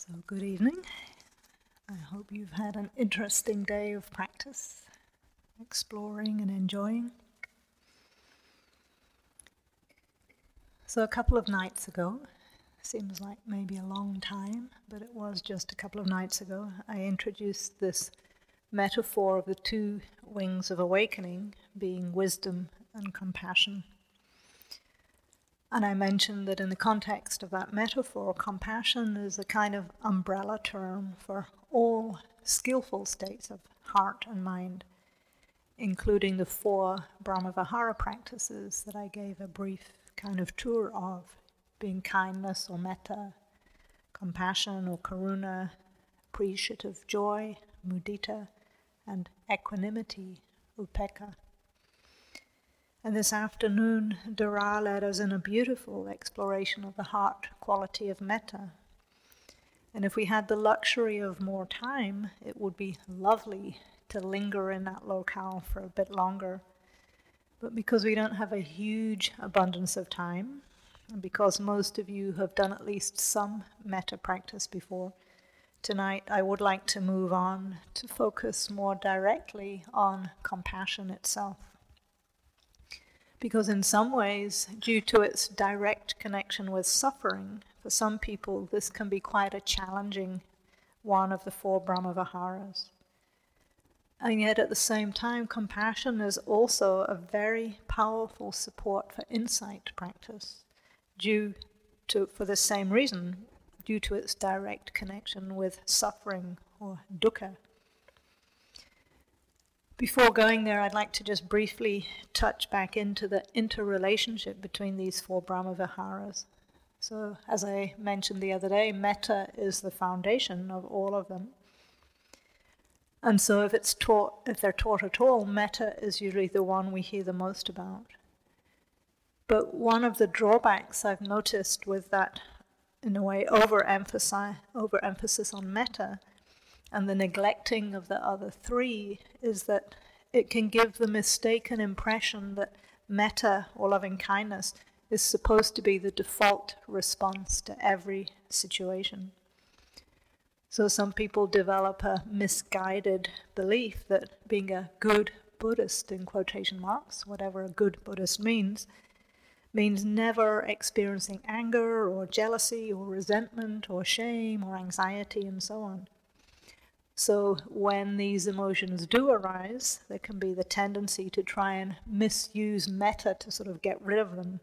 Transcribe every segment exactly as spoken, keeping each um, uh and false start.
So, good evening. I hope you've had an interesting day of practice, exploring and enjoying. So, a couple of nights ago, seems like maybe a long time, but it was just a couple of nights ago, I introduced this metaphor of the two wings of awakening being wisdom and compassion. And I mentioned that in the context of that metaphor, compassion is a kind of umbrella term for all skillful states of heart and mind, including the four Brahmavihara practices that I gave a brief kind of tour of, being kindness or metta, compassion or karuna, appreciative joy, mudita, and equanimity, upekkha. And this afternoon, Dara led us in a beautiful exploration of the heart quality of metta. And if we had the luxury of more time, it would be lovely to linger in that locale for a bit longer. But because we don't have a huge abundance of time, and because most of you have done at least some metta practice before, tonight I would like to move on to focus more directly on compassion itself. Because in some ways, due to its direct connection with suffering, for some people this can be quite a challenging one of the four Brahmaviharas. And yet at the same time, compassion is also a very powerful support for insight practice, due to, for the same reason, due to its direct connection with suffering or dukkha. Before going there, I'd like to just briefly touch back into the interrelationship between these four Brahmaviharas. So, as I mentioned the other day, metta is the foundation of all of them. And so if it's taught, if they're taught at all, metta is usually the one we hear the most about. But one of the drawbacks I've noticed with that, in a way, overemphasis, overemphasis on metta and the neglecting of the other three is that it can give the mistaken impression that metta, or loving kindness, is supposed to be the default response to every situation. So some people develop a misguided belief that being a good Buddhist, in quotation marks, whatever a good Buddhist means, means never experiencing anger or jealousy or resentment or shame or anxiety and so on. So when these emotions do arise, there can be the tendency to try and misuse metta to sort of get rid of them.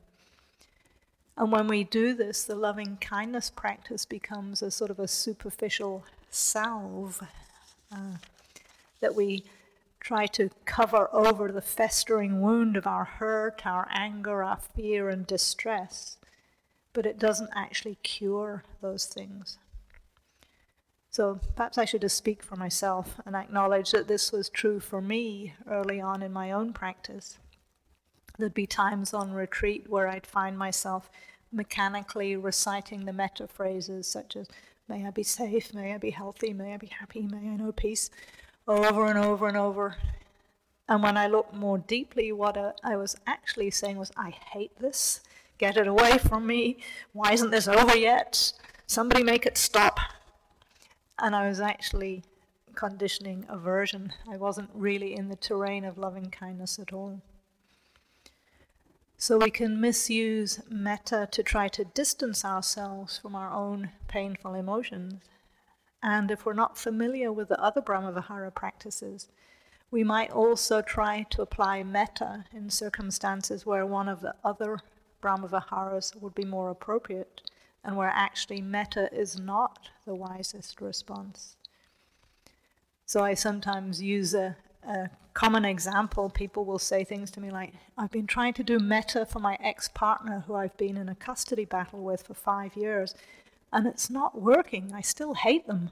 And when we do this, the loving kindness practice becomes a sort of a superficial salve uh, that we try to cover over the festering wound of our hurt, our anger, our fear and distress. But it doesn't actually cure those things. So perhaps I should just speak for myself and acknowledge that this was true for me early on in my own practice. There'd be times on retreat where I'd find myself mechanically reciting the metta phrases such as, may I be safe, may I be healthy, may I be happy, may I know peace, over and over and over. And when I looked more deeply, what I was actually saying was, I hate this, get it away from me, why isn't this over yet? Somebody make it stop. And I was actually conditioning aversion. I wasn't really in the terrain of loving kindness at all. So we can misuse metta to try to distance ourselves from our own painful emotions. And if we're not familiar with the other Brahmavihara practices, we might also try to apply metta in circumstances where one of the other Brahmaviharas would be more appropriate, and where actually metta is not the wisest response. So I sometimes use a, a common example. People will say things to me like, I've been trying to do metta for my ex-partner who I've been in a custody battle with for five years, and it's not working. I still hate them.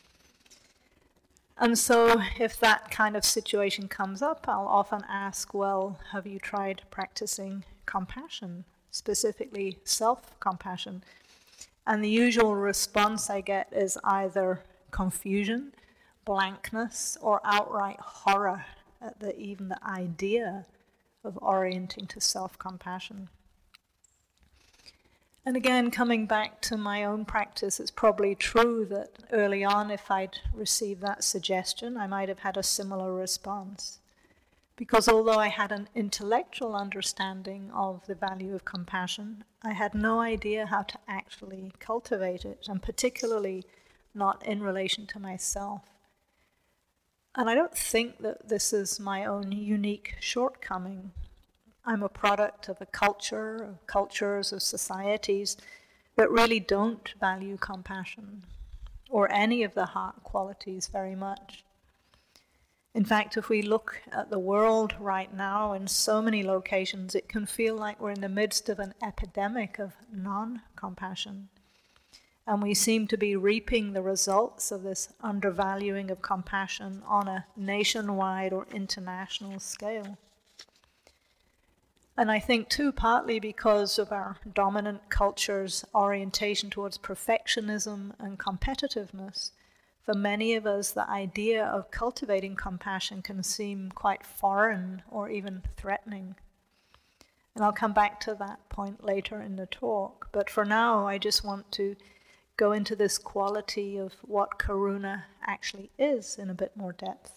And so if that kind of situation comes up, I'll often ask, well, have you tried practicing compassion, specifically self-compassion? And the usual response I get is either confusion, blankness, or outright horror at the, even the idea of orienting to self-compassion. And again, coming back to my own practice, it's probably true that early on, if I'd received that suggestion, I might have had a similar response. Because although I had an intellectual understanding of the value of compassion, I had no idea how to actually cultivate it, and particularly not in relation to myself. And I don't think that this is my own unique shortcoming. I'm a product of a culture, of cultures, of societies that really don't value compassion or any of the heart qualities very much. In fact, if we look at the world right now in so many locations, it can feel like we're in the midst of an epidemic of non-compassion. And we seem to be reaping the results of this undervaluing of compassion on a nationwide or international scale. And I think too, partly because of our dominant culture's orientation towards perfectionism and competitiveness, for many of us, the idea of cultivating compassion can seem quite foreign or even threatening. And I'll come back to that point later in the talk. But for now, I just want to go into this quality of what karuna actually is in a bit more depth.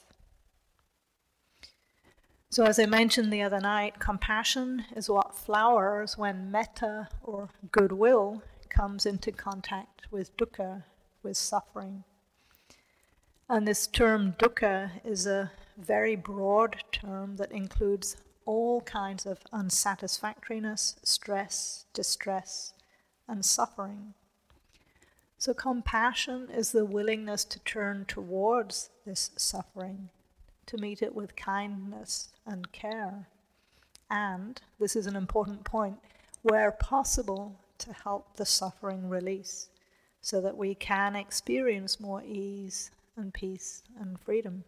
So as I mentioned the other night, compassion is what flowers when metta or goodwill comes into contact with dukkha, with suffering. And this term dukkha is a very broad term that includes all kinds of unsatisfactoriness, stress, distress, and suffering. So compassion is the willingness to turn towards this suffering, to meet it with kindness and care. And, this is an important point, where possible, to help the suffering release, so that we can experience more ease and peace and freedom.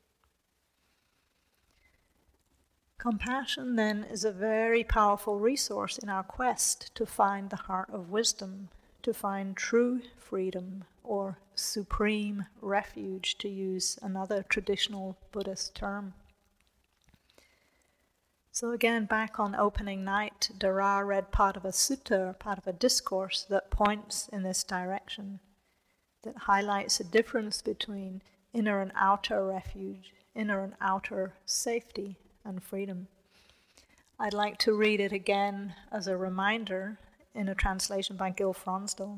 Compassion, then, is a very powerful resource in our quest to find the heart of wisdom, to find true freedom, or supreme refuge, to use another traditional Buddhist term. So again, back on opening night, Dara read part of a sutta, part of a discourse that points in this direction, that highlights a difference between inner and outer refuge, inner and outer safety and freedom. I'd like to read it again as a reminder in a translation by Gil Fronsdal.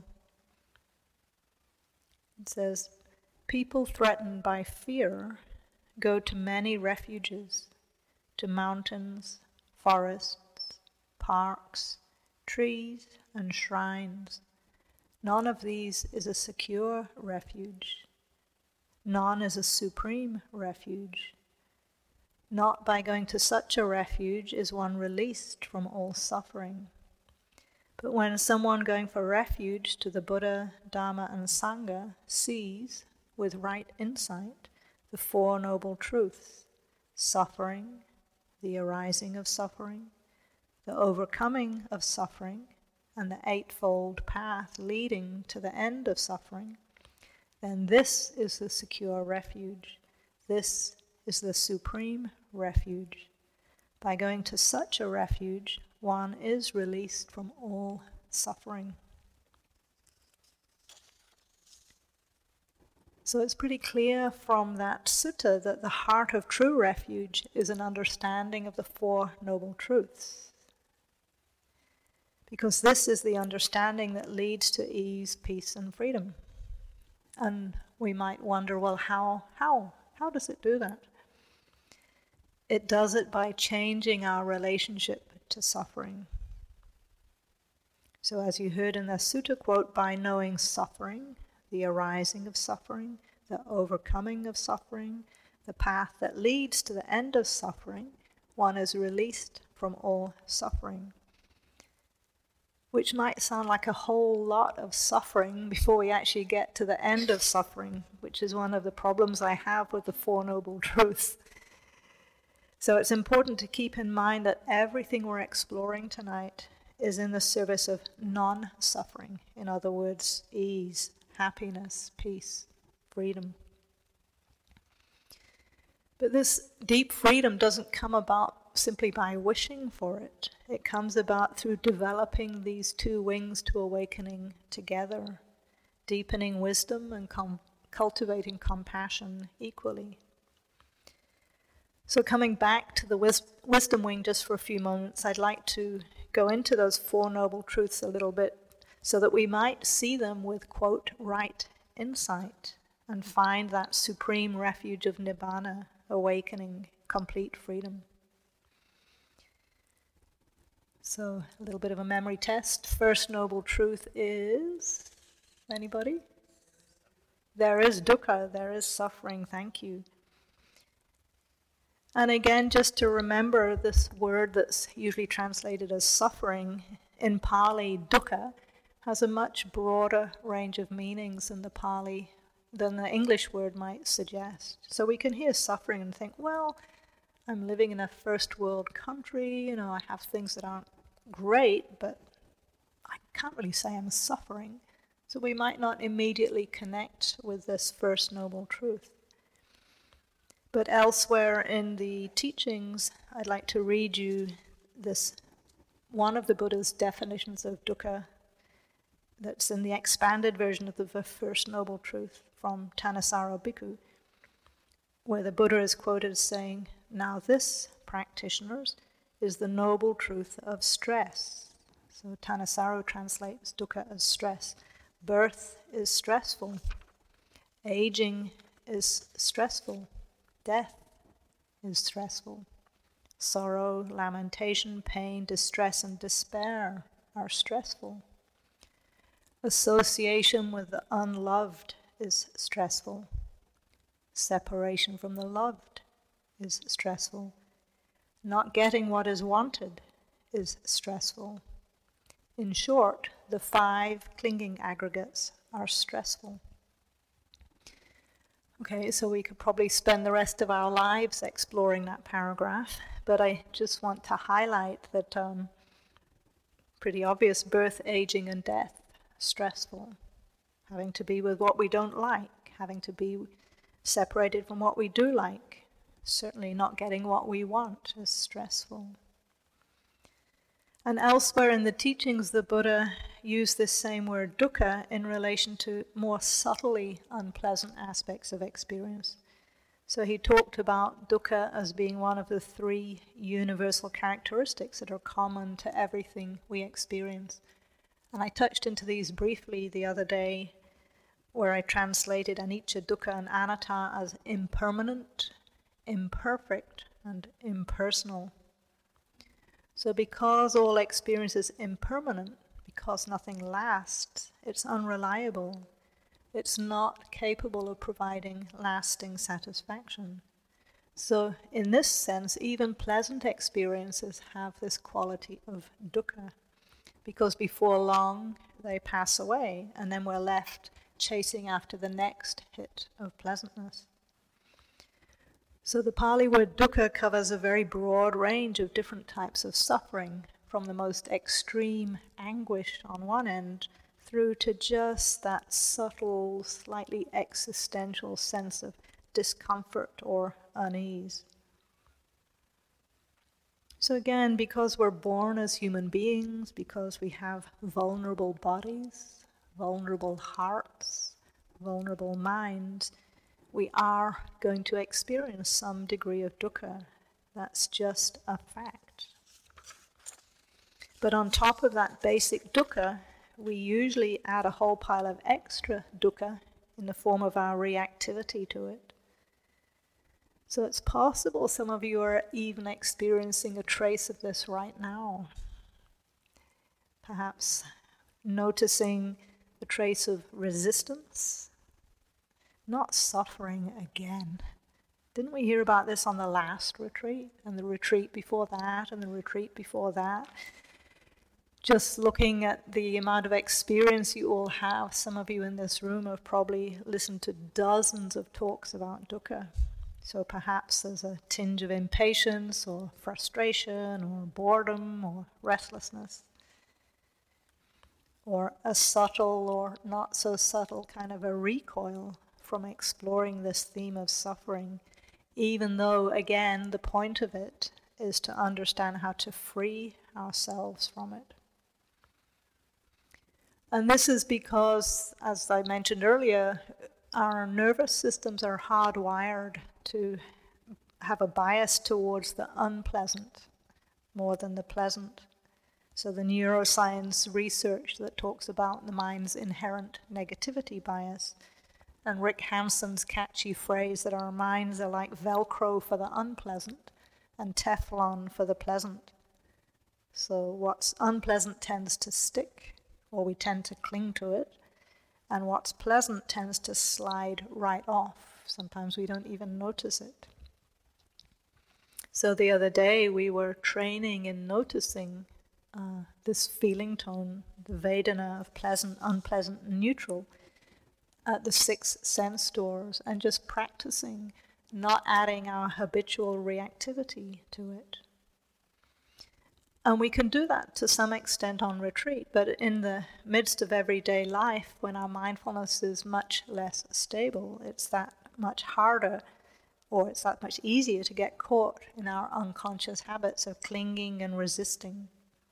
It says, "People threatened by fear go to many refuges, to mountains, forests, parks, trees, and shrines. None of these is a secure refuge. None is a supreme refuge. Not by going to such a refuge is one released from all suffering. But when someone going for refuge to the Buddha, Dharma, and Sangha sees, with right insight, the Four Noble Truths, suffering, the arising of suffering, the overcoming of suffering, and the Eightfold Path leading to the end of suffering, then this is the secure refuge. This is the supreme refuge. By going to such a refuge, one is released from all suffering." So it's pretty clear from that sutta that the heart of true refuge is an understanding of the Four Noble Truths. Because this is the understanding that leads to ease, peace, and freedom. And we might wonder, well, how, how, how does it do that? It does it by changing our relationship to suffering. So as you heard in the sutta quote, by knowing suffering, the arising of suffering, the overcoming of suffering, the path that leads to the end of suffering, one is released from all suffering. Which might sound like a whole lot of suffering before we actually get to the end of suffering, which is one of the problems I have with the Four Noble Truths. So it's important to keep in mind that everything we're exploring tonight is in the service of non-suffering. In other words, ease, happiness, peace, freedom. But this deep freedom doesn't come about simply by wishing for it. It comes about through developing these two wings to awakening together, deepening wisdom and com- cultivating compassion equally. So coming back to the wis- wisdom wing just for a few moments, I'd like to go into those Four Noble Truths a little bit so that we might see them with, quote, right insight and find that supreme refuge of Nibbana, awakening, complete freedom. So a little bit of a memory test. First noble truth is, anybody? There is dukkha, there is suffering, thank you. And again, just to remember this word that's usually translated as suffering, in Pali, dukkha, has a much broader range of meanings than the Pali, than the English word might suggest. So we can hear suffering and think, well, I'm living in a first world country, you know, I have things that aren't great, but I can't really say I'm suffering. So we might not immediately connect with this first noble truth. But elsewhere in the teachings, I'd like to read you this, one of the Buddha's definitions of dukkha that's in the expanded version of the First Noble Truth from Thanissaro Bhikkhu, where the Buddha is quoted as saying, "Now this, practitioners, is the noble truth of stress." So Thanissaro translates dukkha as stress. Birth is stressful. Aging is stressful. Death is stressful. Sorrow, lamentation, pain, distress, and despair are stressful. Association with the unloved is stressful. Separation from the loved is stressful. Not getting what is wanted is stressful. In short, the five clinging aggregates are stressful. Okay, so we could probably spend the rest of our lives exploring that paragraph, but I just want to highlight that um, pretty obvious: birth, aging, and death, stressful. Having to be with what we don't like, having to be separated from what we do like, certainly not getting what we want is stressful. And elsewhere in the teachings, the Buddha used this same word dukkha in relation to more subtly unpleasant aspects of experience. So he talked about dukkha as being one of the three universal characteristics that are common to everything we experience. And I touched into these briefly the other day, where I translated anicca, dukkha, and anatta as impermanent, imperfect, and impersonal. So because all experience is impermanent, because nothing lasts, it's unreliable. It's not capable of providing lasting satisfaction. So in this sense, even pleasant experiences have this quality of dukkha, because before long they pass away, and then we're left chasing after the next hit of pleasantness. So the Pali word dukkha covers a very broad range of different types of suffering, from the most extreme anguish on one end through to just that subtle, slightly existential sense of discomfort or unease. So again, because we're born as human beings, because we have vulnerable bodies, vulnerable hearts, vulnerable minds, we are going to experience some degree of dukkha. That's just a fact. But on top of that basic dukkha, we usually add a whole pile of extra dukkha in the form of our reactivity to it. So it's possible some of you are even experiencing a trace of this right now. Perhaps noticing a trace of resistance, not suffering again. Didn't we hear about this on the last retreat, and the retreat before that, and the retreat before that? Just looking at the amount of experience you all have, some of you in this room have probably listened to dozens of talks about dukkha. So perhaps there's a tinge of impatience, or frustration, or boredom, or restlessness, or a subtle or not so subtle kind of a recoil from exploring this theme of suffering, even though, again, the point of it is to understand how to free ourselves from it. And this is because, as I mentioned earlier, our nervous systems are hardwired to have a bias towards the unpleasant more than the pleasant. So the neuroscience research that talks about the mind's inherent negativity bias, and Rick Hanson's catchy phrase that our minds are like Velcro for the unpleasant and Teflon for the pleasant. So what's unpleasant tends to stick, or we tend to cling to it, and what's pleasant tends to slide right off. Sometimes we don't even notice it. So the other day we were training in noticing uh, this feeling tone, the Vedana of pleasant, unpleasant, and neutral at the six sense doors, and just practicing not adding our habitual reactivity to it. And we can do that to some extent on retreat, but in the midst of everyday life, when our mindfulness is much less stable, it's that much harder, or it's that much easier to get caught in our unconscious habits of clinging and resisting.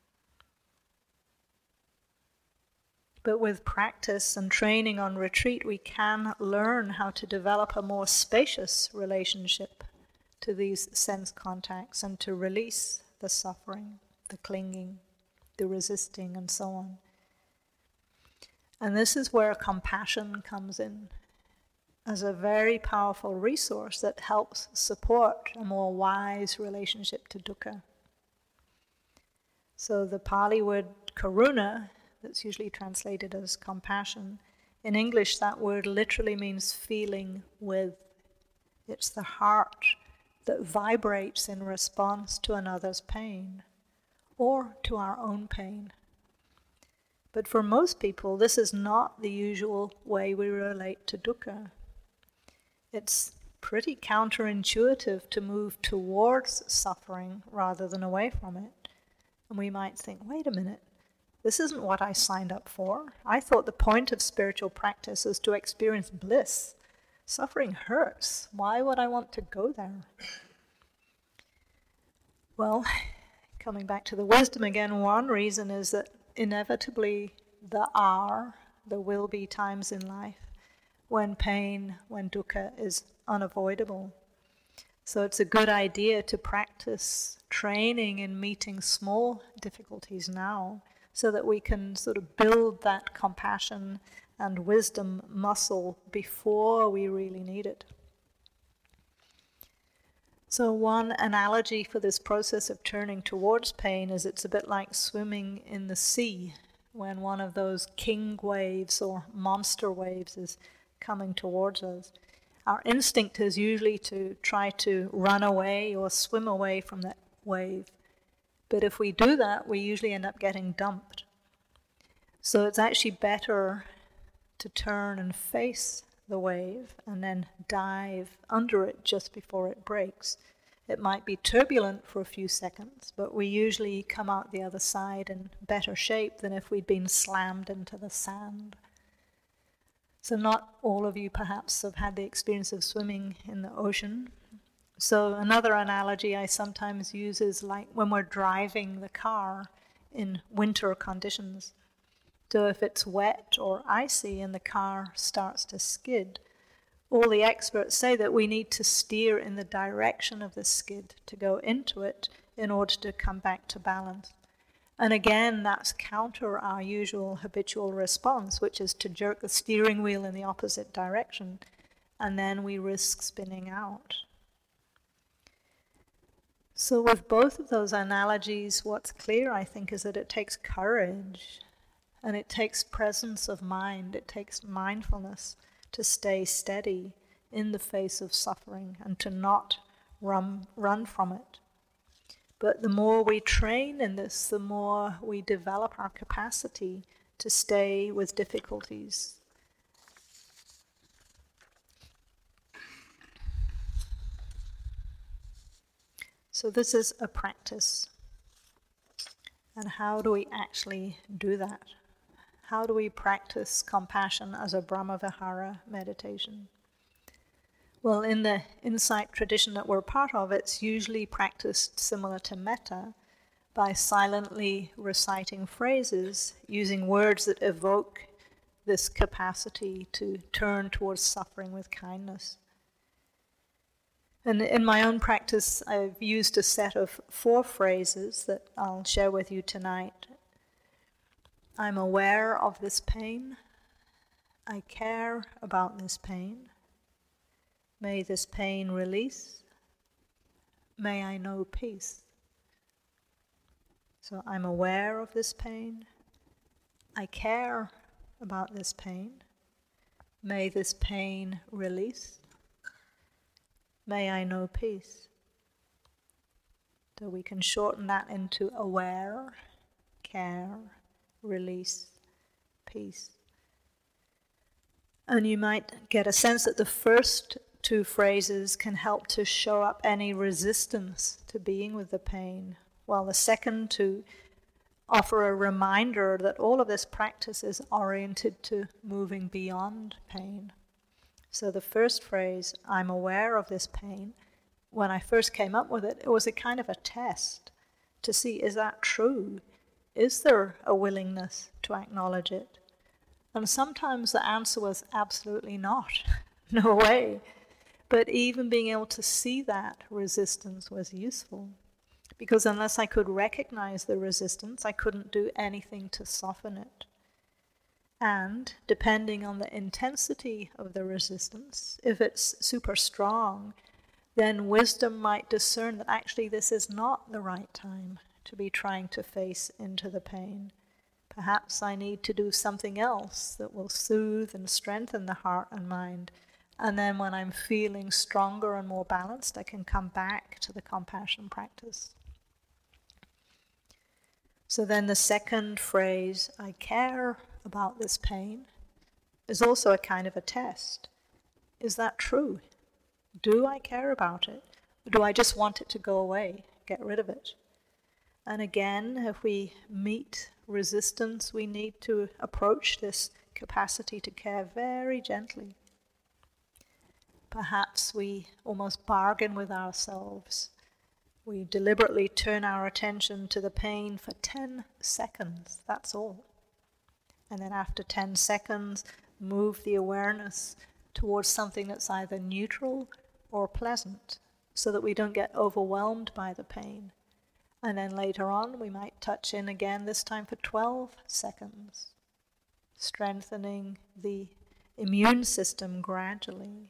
But with practice and training on retreat, we can learn how to develop a more spacious relationship to these sense contacts and to release the suffering, the clinging, the resisting, and so on. And this is where compassion comes in as a very powerful resource that helps support a more wise relationship to dukkha. So the Pali word karuna, that's usually translated as compassion, in English that word literally means feeling with. It's the heart that vibrates in response to another's pain, or to our own pain. But for most people, this is not the usual way we relate to dukkha. It's pretty counterintuitive to move towards suffering rather than away from it. And we might think, wait a minute, this isn't what I signed up for. I thought the point of spiritual practice is to experience bliss. Suffering hurts. Why would I want to go there? Well, coming back to the wisdom again, one reason is that inevitably there are, there will be times in life when pain, when dukkha is unavoidable. So it's a good idea to practice training in meeting small difficulties now so that we can sort of build that compassion and wisdom muscle before we really need it. So one analogy for this process of turning towards pain is it's a bit like swimming in the sea when one of those king waves or monster waves is coming towards us. Our instinct is usually to try to run away or swim away from that wave. But if we do that, we usually end up getting dumped. So it's actually better to turn and face the wave and then dive under it just before it breaks. It might be turbulent for a few seconds, but we usually come out the other side in better shape than if we'd been slammed into the sand. So not all of you perhaps have had the experience of swimming in the ocean. So another analogy I sometimes use is like when we're driving the car in winter conditions. So if it's wet or icy and the car starts to skid, all the experts say that we need to steer in the direction of the skid to go into it in order to come back to balance. And again, that's counter our usual habitual response, which is to jerk the steering wheel in the opposite direction, and then we risk spinning out. So with both of those analogies, what's clear, I think, is that it takes courage, and it takes presence of mind, it takes mindfulness to stay steady in the face of suffering and to not run, run from it. But the more we train in this, the more we develop our capacity to stay with difficulties. So this is a practice. And how do we actually do that? How do we practice compassion as a Brahmavihara meditation? Well, in the insight tradition that we're part of, it's usually practiced similar to metta, by silently reciting phrases, using words that evoke this capacity to turn towards suffering with kindness. And in my own practice, I've used a set of four phrases that I'll share with you tonight. I'm aware of this pain. I care about this pain. May this pain release. May I know peace. So I'm aware of this pain. I care about this pain. May this pain release. May I know peace. So we can shorten that into aware, care, release, peace. And you might get a sense that the first two phrases can help to show up any resistance to being with the pain, while the second two offer a reminder that all of this practice is oriented to moving beyond pain. So the first phrase, I'm aware of this pain, when I first came up with it, it was a kind of a test to see, is that true? Is there a willingness to acknowledge it? And sometimes the answer was absolutely not. No way. But even being able to see that resistance was useful. Because unless I could recognize the resistance, I couldn't do anything to soften it. And depending on the intensity of the resistance, if it's super strong, then wisdom might discern that actually this is not the right time to be trying to face into the pain. Perhaps I need to do something else that will soothe and strengthen the heart and mind. And then when I'm feeling stronger and more balanced, I can come back to the compassion practice. So then the second phrase, I care about this pain, is also a kind of a test. Is that true? Do I care about it? Or do I just want it to go away, get rid of it? And again, if we meet resistance, we need to approach this capacity to care very gently. Perhaps we almost bargain with ourselves. We deliberately turn our attention to the pain for ten seconds, that's all. And then after ten seconds, move the awareness towards something that's either neutral or pleasant, so that we don't get overwhelmed by the pain. And then later on, we might touch in again, this time for twelve seconds, strengthening the immune system gradually.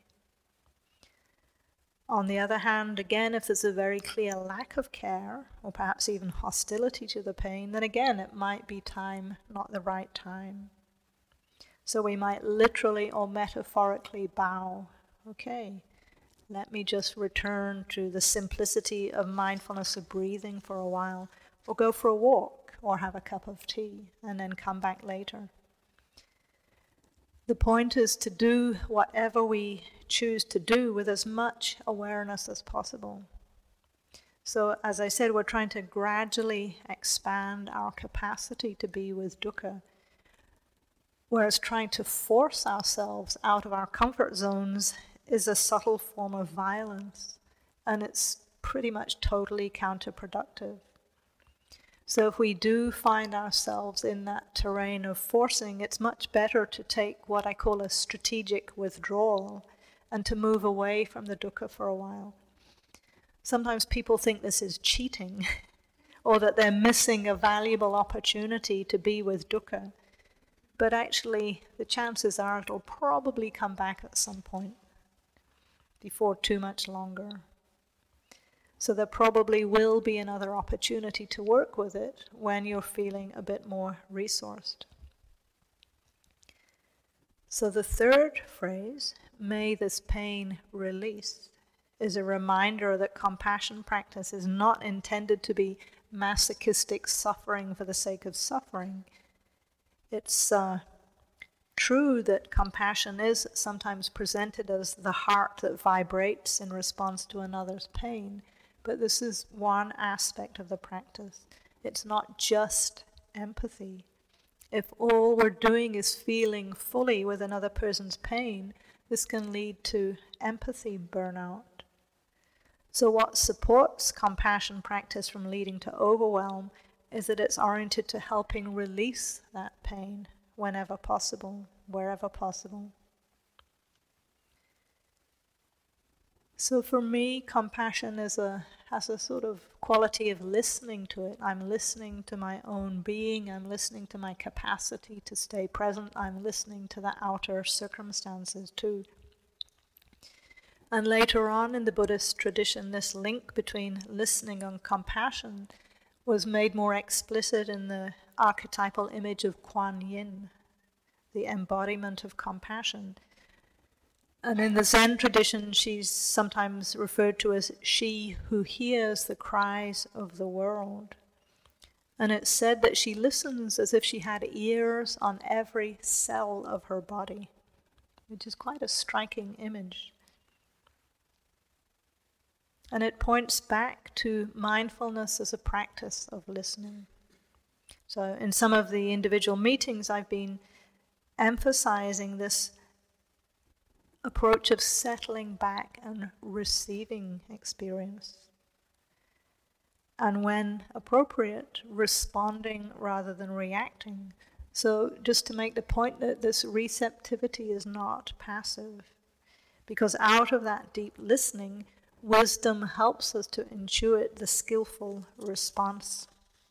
On the other hand, again, if there's a very clear lack of care, or perhaps even hostility to the pain, then again, it might be time, not the right time. So we might literally or metaphorically bow. Okay, let me just return to the simplicity of mindfulness of breathing for a while, or go for a walk, or have a cup of tea, and then come back later. The point is to do whatever we choose to do with as much awareness as possible. So, as I said, we're trying to gradually expand our capacity to be with dukkha, whereas trying to force ourselves out of our comfort zones is a subtle form of violence, and it's pretty much totally counterproductive. So if we do find ourselves in that terrain of forcing, it's much better to take what I call a strategic withdrawal and to move away from the dukkha for a while. Sometimes people think this is cheating or that they're missing a valuable opportunity to be with dukkha. But actually, the chances are it'll probably come back at some point before too much longer. So there probably will be another opportunity to work with it when you're feeling a bit more resourced. So the third phrase, may this pain release, is a reminder that compassion practice is not intended to be masochistic suffering for the sake of suffering. It's uh, true that compassion is sometimes presented as the heart that vibrates in response to another's pain. But this is one aspect of the practice. It's not just empathy. If all we're doing is feeling fully with another person's pain, this can lead to empathy burnout. So what supports compassion practice from leading to overwhelm is that it's oriented to helping release that pain whenever possible, wherever possible. So for me, compassion is a has a sort of quality of listening to it. I'm listening to my own being, I'm listening to my capacity to stay present, I'm listening to the outer circumstances too. And later on in the Buddhist tradition, this link between listening and compassion was made more explicit in the archetypal image of Kuan Yin, the embodiment of compassion. And in the Zen tradition, she's sometimes referred to as she who hears the cries of the world. And it's said that she listens as if she had ears on every cell of her body, which is quite a striking image. And it points back to mindfulness as a practice of listening. So in some of the individual meetings, I've been emphasizing this approach of settling back and receiving experience. And when appropriate, responding rather than reacting. So just to make the point that this receptivity is not passive, because out of that deep listening, wisdom helps us to intuit the skillful response.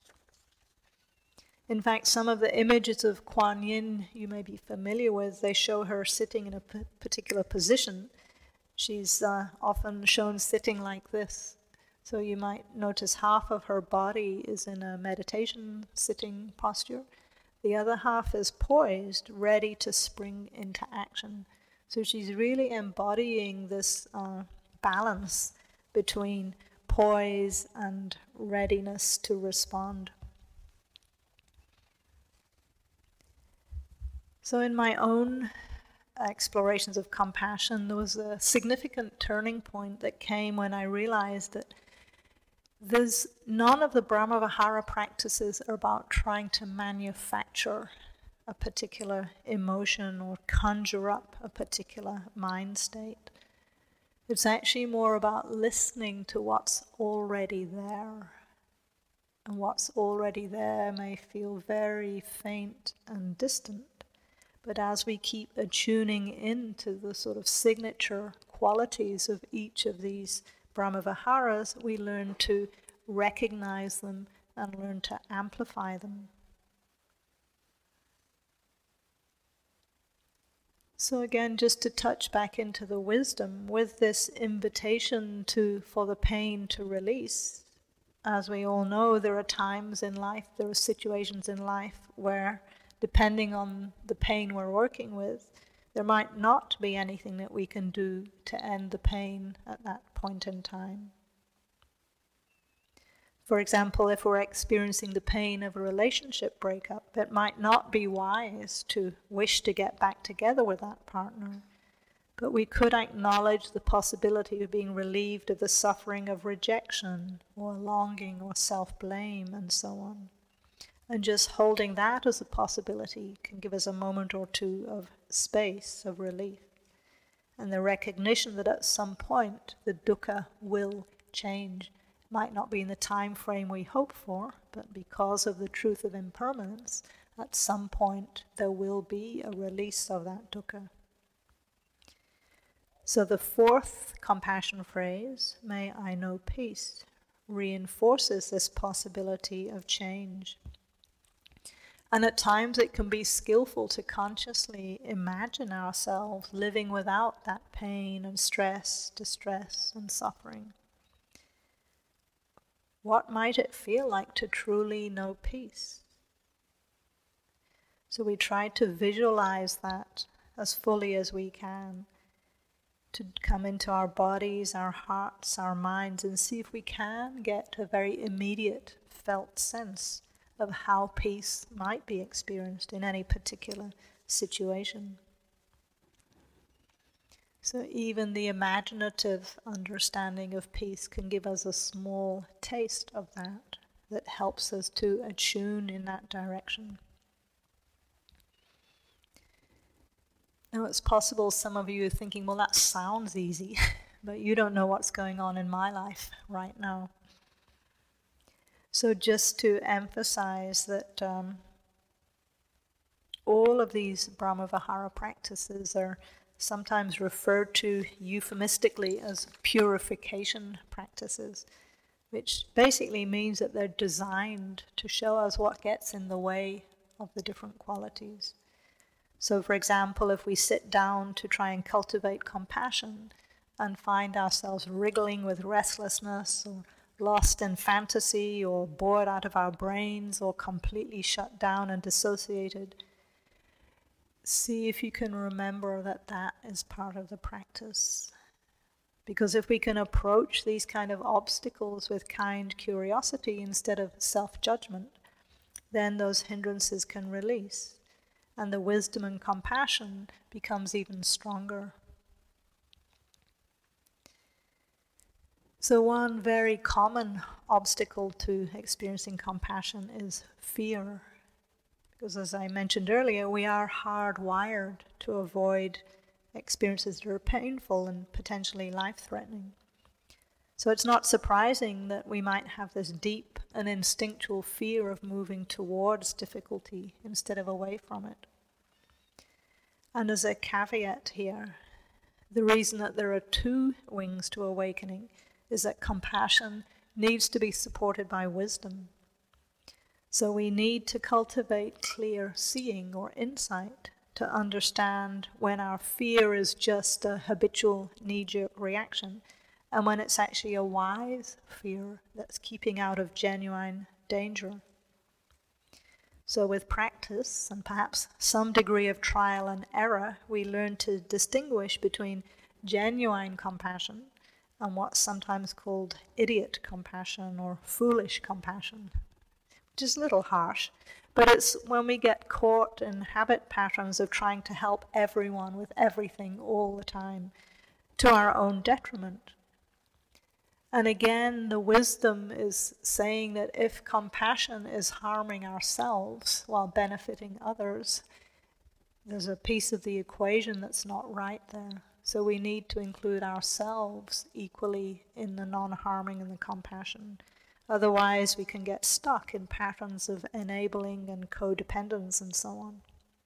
In fact, some of the images of Kuan Yin you may be familiar with, they show her sitting in a p- particular position. She's uh, often shown sitting like this. So you might notice half of her body is in a meditation sitting posture. The other half is poised, ready to spring into action. So she's really embodying this uh, balance between poise and readiness to respond. So in my own explorations of compassion, there was a significant turning point that came when I realized that there's none of the Brahmavihara practices are about trying to manufacture a particular emotion or conjure up a particular mind state. It's actually more about listening to what's already there. And what's already there may feel very faint and distant. But as we keep attuning into the sort of signature qualities of each of these Brahmaviharas, we learn to recognize them and learn to amplify them. So again, just to touch back into the wisdom, with this invitation to for the pain to release, as we all know, there are times in life, there are situations in life where, depending on the pain we're working with, there might not be anything that we can do to end the pain at that point in time. For example, if we're experiencing the pain of a relationship breakup, it might not be wise to wish to get back together with that partner, but we could acknowledge the possibility of being relieved of the suffering of rejection or longing or self-blame and so on. And just holding that as a possibility can give us a moment or two of space, of relief. And the recognition that at some point the dukkha will change. Might not be in the time frame we hope for, but because of the truth of impermanence, at some point there will be a release of that dukkha. So the fourth compassion phrase, may I know peace, reinforces this possibility of change. And at times it can be skillful to consciously imagine ourselves living without that pain and stress, distress and suffering. What might it feel like to truly know peace? So we try to visualize that as fully as we can, to come into our bodies, our hearts, our minds, and see if we can get a very immediate felt sense of how peace might be experienced in any particular situation. So even the imaginative understanding of peace can give us a small taste of that, that helps us to attune in that direction. Now it's possible some of you are thinking, well, that sounds easy, but you don't know what's going on in my life right now. So just to emphasize that um, all of these Brahmavihara practices are sometimes referred to euphemistically as purification practices, which basically means that they're designed to show us what gets in the way of the different qualities. So, for example, if we sit down to try and cultivate compassion and find ourselves wriggling with restlessness or lost in fantasy or bored out of our brains or completely shut down and dissociated, see if you can remember that that is part of the practice. Because if we can approach these kind of obstacles with kind curiosity instead of self-judgment, then those hindrances can release, and the wisdom and compassion becomes even stronger. So one very common obstacle to experiencing compassion is fear. Because as I mentioned earlier, we are hardwired to avoid experiences that are painful and potentially life-threatening. So it's not surprising that we might have this deep and instinctual fear of moving towards difficulty instead of away from it. And as a caveat here, the reason that there are two wings to awakening is that compassion needs to be supported by wisdom. So we need to cultivate clear seeing or insight to understand when our fear is just a habitual knee-jerk reaction and when it's actually a wise fear that's keeping out of genuine danger. So with practice and perhaps some degree of trial and error, we learn to distinguish between genuine compassion and what's sometimes called idiot compassion or foolish compassion, which is a little harsh, but it's when we get caught in habit patterns of trying to help everyone with everything all the time, to our own detriment. And again, the wisdom is saying that if compassion is harming ourselves while benefiting others, there's a piece of the equation that's not right there. So we need to include ourselves equally in the non-harming and the compassion. Otherwise, we can get stuck in patterns of enabling and codependence and so on.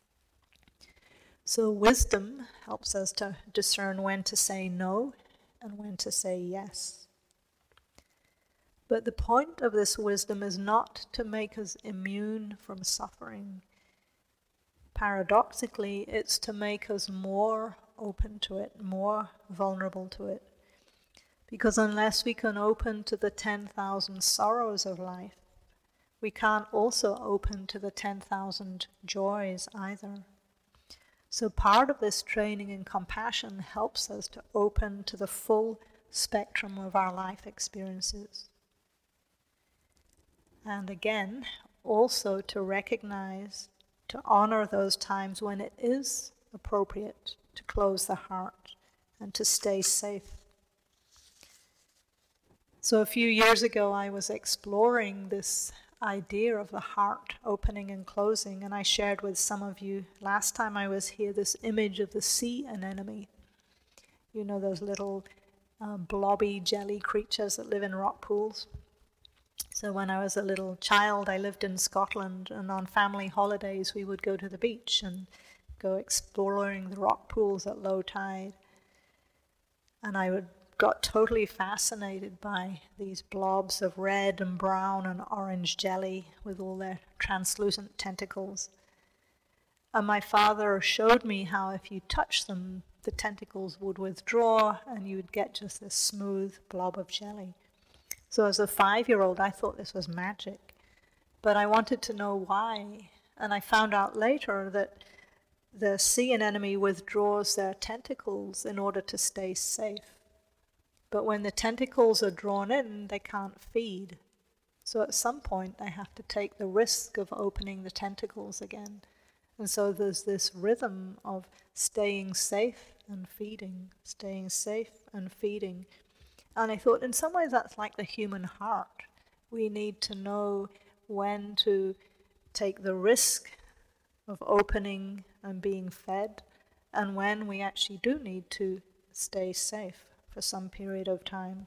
So wisdom helps us to discern when to say no and when to say yes. But the point of this wisdom is not to make us immune from suffering. Paradoxically, it's to make us more open to it, more vulnerable to it. Because unless we can open to the ten thousand sorrows of life, we can't also open to the ten thousand joys either. So part of this training in compassion helps us to open to the full spectrum of our life experiences. And again, also to recognize, to honor those times when it is appropriate to close the heart and to stay safe. So a few years ago, I was exploring this idea of the heart opening and closing, and I shared with some of you last time I was here this image of the sea anemone. You know those little uh, blobby jelly creatures that live in rock pools? So when I was a little child, I lived in Scotland, and on family holidays we would go to the beach and go exploring the rock pools at low tide. And I would got totally fascinated by these blobs of red and brown and orange jelly with all their translucent tentacles. And my father showed me how if you touch them, the tentacles would withdraw and you would get just this smooth blob of jelly. So as a five-year-old, I thought this was magic. But I wanted to know why. And I found out later that the sea anemone withdraws their tentacles in order to stay safe. But when the tentacles are drawn in, they can't feed. So at some point, they have to take the risk of opening the tentacles again. And so there's this rhythm of staying safe and feeding, staying safe and feeding. And I thought, in some ways, that's like the human heart. We need to know when to take the risk of opening and being fed, and when we actually do need to stay safe for some period of time.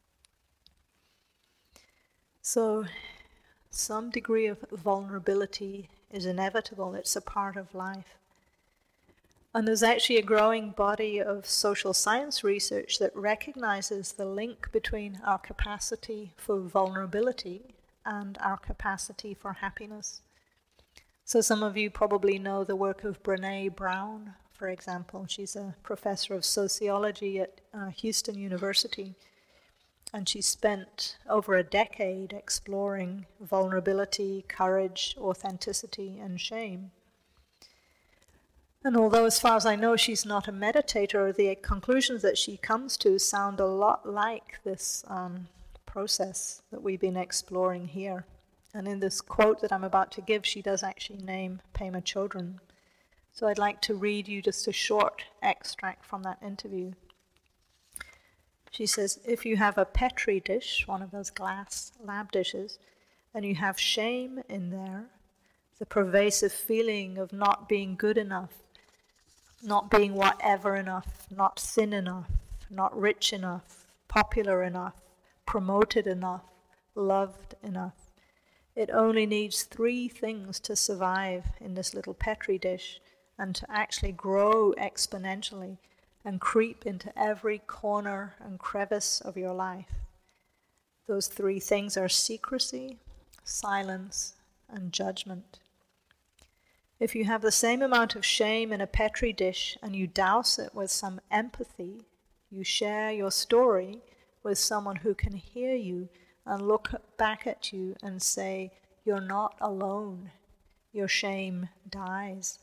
So some degree of vulnerability is inevitable. It's a part of life. And there's actually a growing body of social science research that recognizes the link between our capacity for vulnerability and our capacity for happiness. So some of you probably know the work of Brené Brown, for example. She's a professor of sociology at uh, Houston University. And she spent over a decade exploring vulnerability, courage, authenticity, and shame. And although, as far as I know, she's not a meditator, the conclusions that she comes to sound a lot like this um, process that we've been exploring here. And in this quote that I'm about to give, she does actually name Pema Chodron. So I'd like to read you just a short extract from that interview. She says, if you have a Petri dish, one of those glass lab dishes, and you have shame in there, the pervasive feeling of not being good enough, not being whatever enough, not thin enough, not rich enough, popular enough, promoted enough, loved enough. It only needs three things to survive in this little Petri dish and to actually grow exponentially and creep into every corner and crevice of your life. Those three things are secrecy, silence, and judgment. If you have the same amount of shame in a Petri dish and you douse it with some empathy, you share your story with someone who can hear you and look back at you and say, you're not alone. Your shame dies.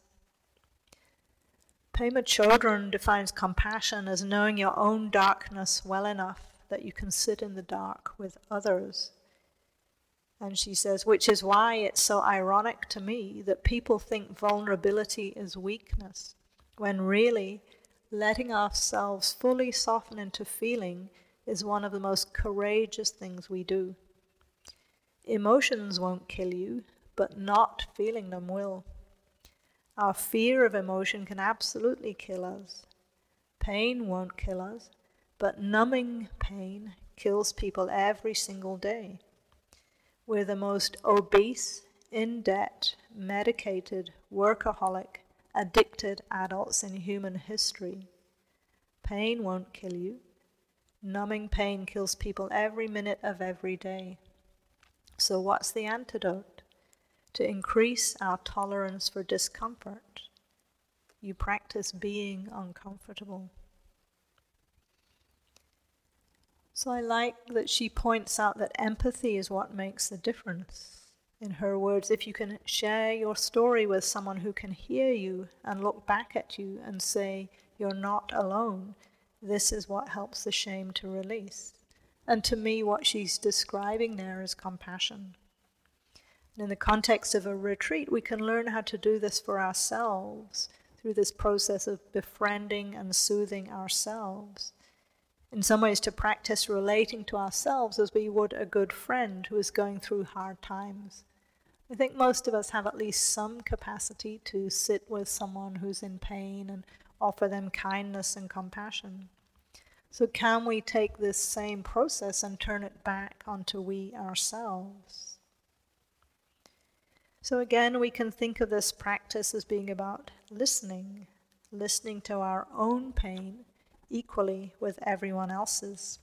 Pema Chodron defines compassion as knowing your own darkness well enough that you can sit in the dark with others. And she says, which is why it's so ironic to me that people think vulnerability is weakness, when really letting ourselves fully soften into feeling is one of the most courageous things we do. Emotions won't kill you, but not feeling them will. Our fear of emotion can absolutely kill us. Pain won't kill us, but numbing pain kills people every single day. We're the most obese, in-debt, medicated, workaholic, addicted adults in human history. Pain won't kill you. Numbing pain kills people every minute of every day. So what's the antidote? To increase our tolerance for discomfort, you practice being uncomfortable. So I like that she points out that empathy is what makes the difference. In her words, if you can share your story with someone who can hear you and look back at you and say, you're not alone, this is what helps the shame to release. And to me, what she's describing there is compassion. And in the context of a retreat, we can learn how to do this for ourselves through this process of befriending and soothing ourselves. In some ways, to practice relating to ourselves as we would a good friend who is going through hard times. I think most of us have at least some capacity to sit with someone who's in pain and offer them kindness and compassion. So can we take this same process and turn it back onto we ourselves? So again, we can think of this practice as being about listening, listening to our own pain equally with everyone else's.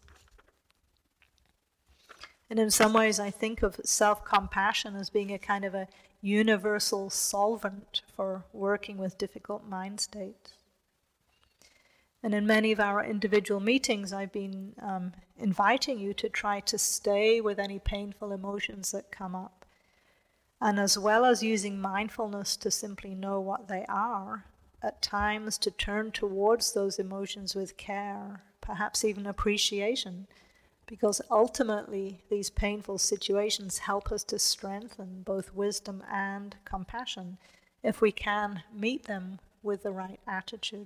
And in some ways, I think of self-compassion as being a kind of a universal solvent for working with difficult mind states. And in many of our individual meetings, I've been um, inviting you to try to stay with any painful emotions that come up. And as well as using mindfulness to simply know what they are, at times to turn towards those emotions with care, perhaps even appreciation, because ultimately these painful situations help us to strengthen both wisdom and compassion if we can meet them with the right attitude.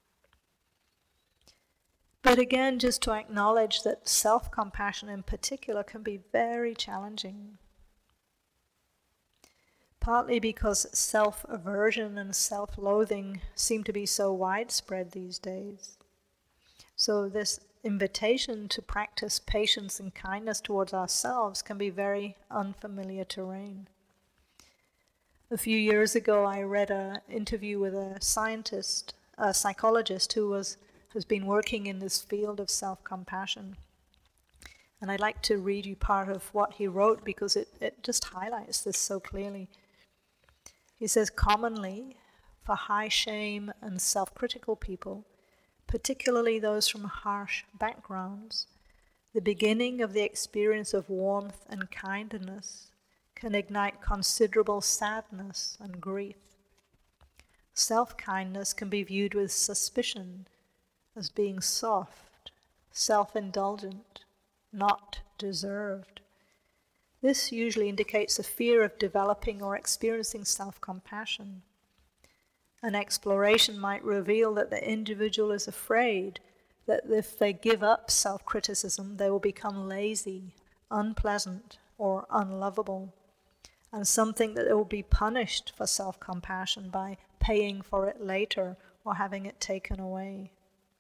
But again, just to acknowledge that self-compassion in particular can be very challenging. partly because self-aversion and self-loathing seem to be so widespread these days. So this invitation to practice patience and kindness towards ourselves can be very unfamiliar terrain. A few years ago, I read an interview with a scientist, a psychologist who was has been working in this field of self-compassion. And I'd like to read you part of what he wrote because it, it just highlights this so clearly. He says, commonly, for high shame and self-critical people, particularly those from harsh backgrounds, the beginning of the experience of warmth and kindness can ignite considerable sadness and grief. Self-kindness can be viewed with suspicion as being soft, self-indulgent, not deserved. This usually indicates a fear of developing or experiencing self-compassion. An exploration might reveal that the individual is afraid that if they give up self-criticism, they will become lazy, unpleasant, or unlovable, and something that they will be punished for self-compassion by paying for it later or having it taken away.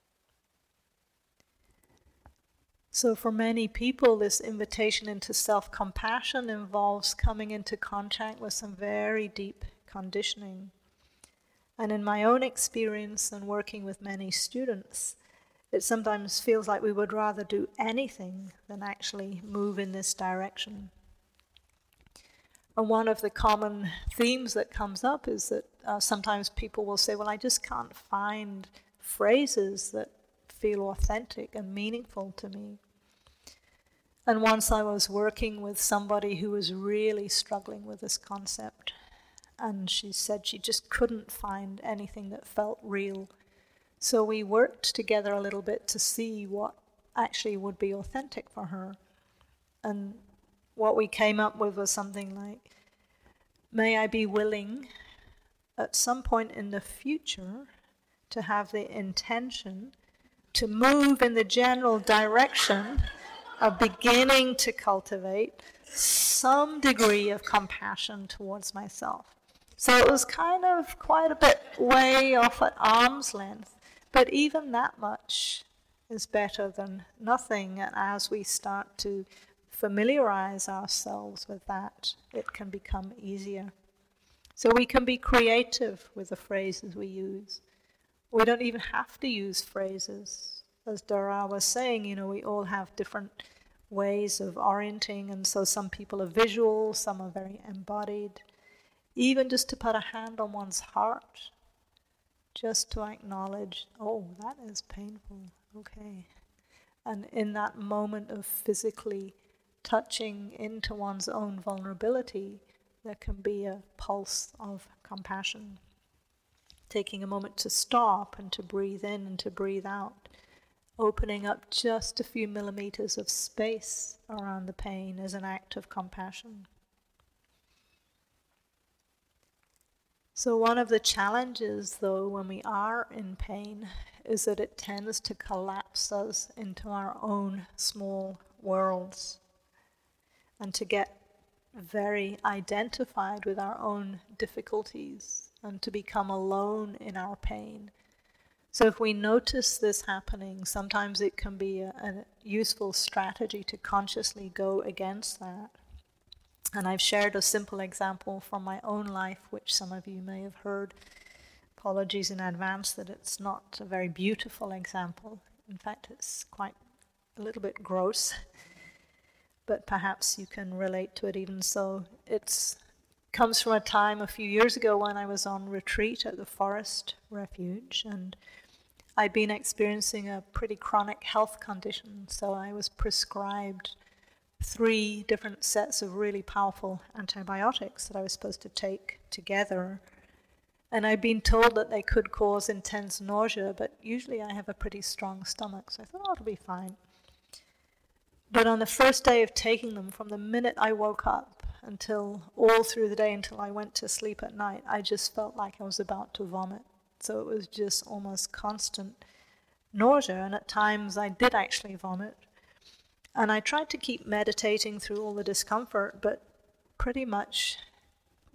So for many people, this invitation into self-compassion involves coming into contact with some very deep conditioning. And in my own experience and working with many students, it sometimes feels like we would rather do anything than actually move in this direction. And one of the common themes that comes up is that uh, sometimes people will say, well, I just can't find phrases that feel authentic and meaningful to me. And once I was working with somebody who was really struggling with this concept, and she said she just couldn't find anything that felt real. So we worked together a little bit to see what actually would be authentic for her. And what we came up with was something like, may I be willing at some point in the future to have the intention to move in the general direction of beginning to cultivate some degree of compassion towards myself. So it was kind of quite a bit way off at arm's length, but even that much is better than nothing. And as we start to familiarize ourselves with that, it can become easier. So we can be creative with the phrases we use. We don't even have to use phrases. As Dara was saying, you know, we all have different ways of orienting, and so some people are visual, some are very embodied. Even just to put a hand on one's heart, just to acknowledge, oh, that is painful, okay. And in that moment of physically touching into one's own vulnerability, there can be a pulse of compassion. Taking a moment to stop and to breathe in and to breathe out, opening up just a few millimeters of space around the pain is an act of compassion. So one of the challenges, though, when we are in pain, is that it tends to collapse us into our own small worlds and to get very identified with our own difficulties and to become alone in our pain. So if we notice this happening, sometimes it can be a, a useful strategy to consciously go against that. And I've shared a simple example from my own life, which some of you may have heard. Apologies in advance that it's not a very beautiful example. In fact, it's quite a little bit gross. But perhaps you can relate to it even so. It comes from a time a few years ago when I was on retreat at the Forest Refuge, and I'd been experiencing a pretty chronic health condition, so I was prescribed three different sets of really powerful antibiotics that I was supposed to take together. And I'd been told that they could cause intense nausea, but usually I have a pretty strong stomach, so I thought, oh, it'll be fine. But on the first day of taking them, from the minute I woke up until all through the day until I went to sleep at night, I just felt like I was about to vomit. So it was just almost constant nausea, and at times I did actually vomit. And I tried to keep meditating through all the discomfort, but pretty much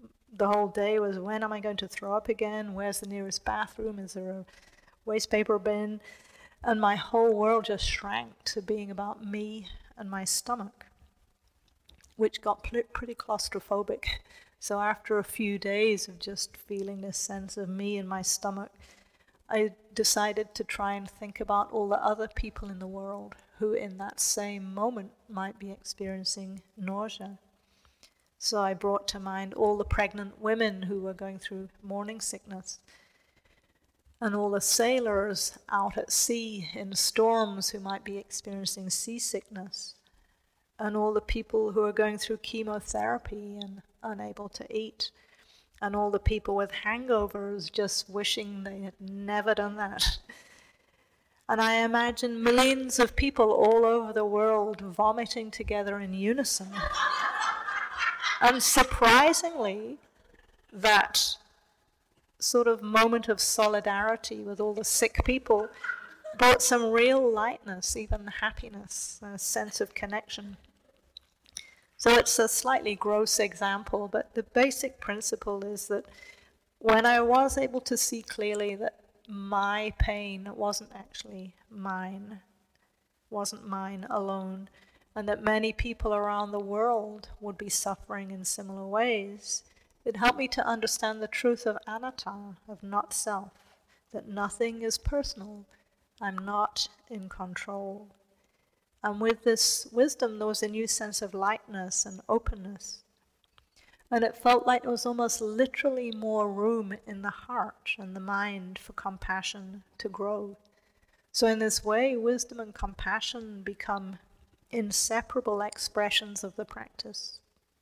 the whole day was, when am I going to throw up again? Where's the nearest bathroom? Is there a waste paper bin? And my whole world just shrank to being about me and my stomach, which got pretty claustrophobic. So after a few days of just feeling this sense of me and my stomach, I decided to try and think about all the other people in the world who in that same moment might be experiencing nausea. So I brought to mind all the pregnant women who were going through morning sickness, and all the sailors out at sea in storms who might be experiencing seasickness, and all the people who are going through chemotherapy and unable to eat, and all the people with hangovers just wishing they had never done that. And I imagine millions of people all over the world vomiting together in unison. And surprisingly, that sort of moment of solidarity with all the sick people brought some real lightness, even happiness, a sense of connection. So it's a slightly gross example, but the basic principle is that when I was able to see clearly that my pain wasn't actually mine, wasn't mine alone, and that many people around the world would be suffering in similar ways, it helped me to understand the truth of anatta, of not self, that nothing is personal, I'm not in control. And with this wisdom, there was a new sense of lightness and openness. And it felt like there was almost literally more room in the heart and the mind for compassion to grow. So in this way, wisdom and compassion become inseparable expressions of the practice.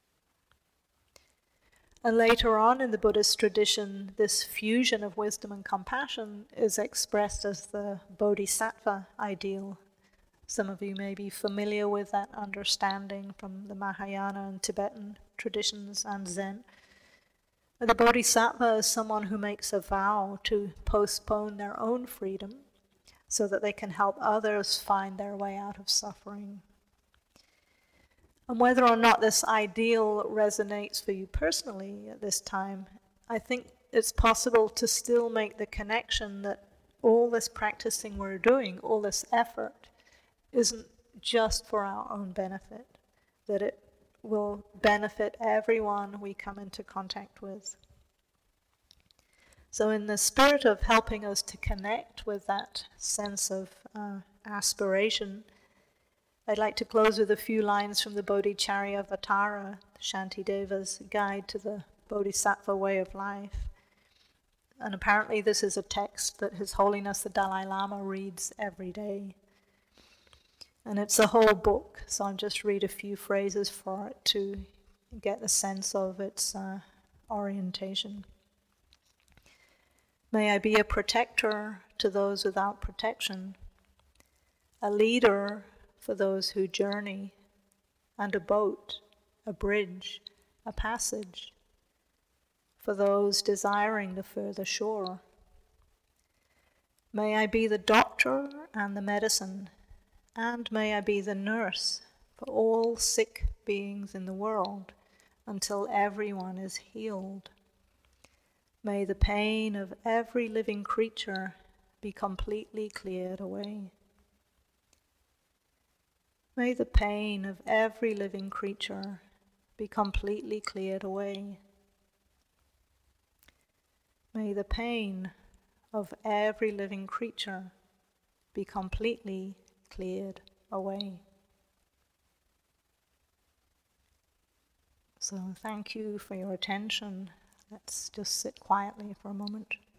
And later on in the Buddhist tradition, this fusion of wisdom and compassion is expressed as the bodhisattva ideal. Some of you may be familiar with that understanding from the Mahayana and Tibetan traditions and Zen. The bodhisattva is someone who makes a vow to postpone their own freedom so that they can help others find their way out of suffering. And whether or not this ideal resonates for you personally at this time, I think it's possible to still make the connection that all this practicing we're doing, all this effort, isn't just for our own benefit, that it will benefit everyone we come into contact with. So in the spirit of helping us to connect with that sense of uh, aspiration, I'd like to close with a few lines from the Bodhicharyavatara, Shantideva's guide to the Bodhisattva way of life. And apparently this is a text that His Holiness the Dalai Lama reads every day. And it's a whole book, so I'll just read a few phrases for it to get the sense of its uh, orientation. May I be a protector to those without protection, a leader for those who journey, and a boat, a bridge, a passage, for those desiring the further shore. May I be the doctor and the medicine, and may I be the nurse for all sick beings in the world until everyone is healed. May the pain of every living creature be completely cleared away. May the pain of every living creature be completely cleared away. May the pain of every living creature be completely cleared away. So thank you for your attention. Let's just sit quietly for a moment.